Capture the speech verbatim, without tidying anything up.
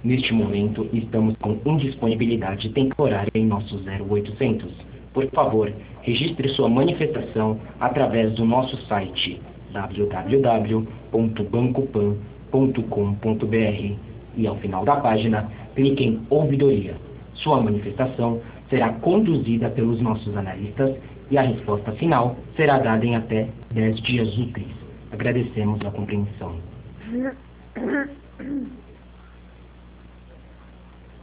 Neste momento, estamos com indisponibilidade temporária em nosso zero oitocentos. Por favor, registre sua manifestação através do nosso site w w w ponto banco pan ponto com ponto b r e, ao final da página, clique em Ouvidoria. Sua manifestação será conduzida pelos nossos analistas e a resposta final será dada em até dez dias úteis. Agradecemos a compreensão.